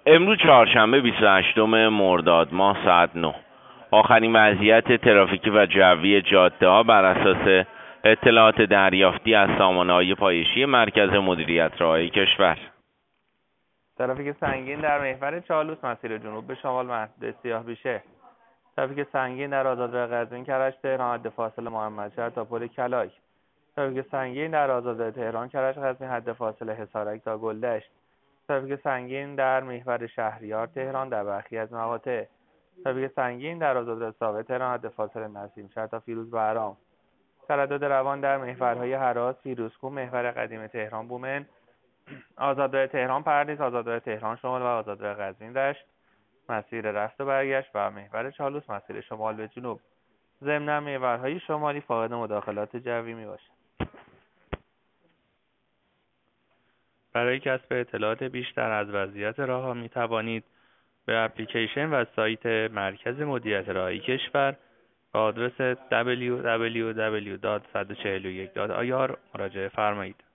امروز چهارشنبه 28 مرداد ماه ساعت 9. آخرین وضعیت ترافیکی و جوی جاده ها بر اساس اطلاعات دریافتی از سامانه‌های پایشی مرکز مدیریت راههای کشور. ترافیک سنگین در محور چالوس مسیر جنوب به شمال محدود سیاه‌بیشه. ترافیک سنگین در آزادراه قزوین کرج تهران حد فاصله محمدشهر تا پل کلای. ترافیک سنگین در آزادراه تهران کرج قزوین حد فاصله حصارک تا گلدشت. ترافیک سنگین در محور شهریار تهران در برخی از مقاطع. ترافیک سنگین در آزادراه ثابت تهران حد فاصله نسیمشهر تا فیروز بهرام. تردد روان در محورهای هراس، فیروزکوه، محور قدیم تهران بومن، آزادراه تهران پردیس، آزادراه تهران شمال و آزادراه قزوین دشت مسیر رفت و برگشت و محور چالوس مسیر شمال به جنوب. ضمن محورهای شمالی فاقد مداخلات جوی میباشد. برای کسب اطلاعات بیشتر از وضعیت راهها می توانید به اپلیکیشن و سایت مرکز مدیریت راههای کشور با آدرس www.141.ir مراجعه فرمایید.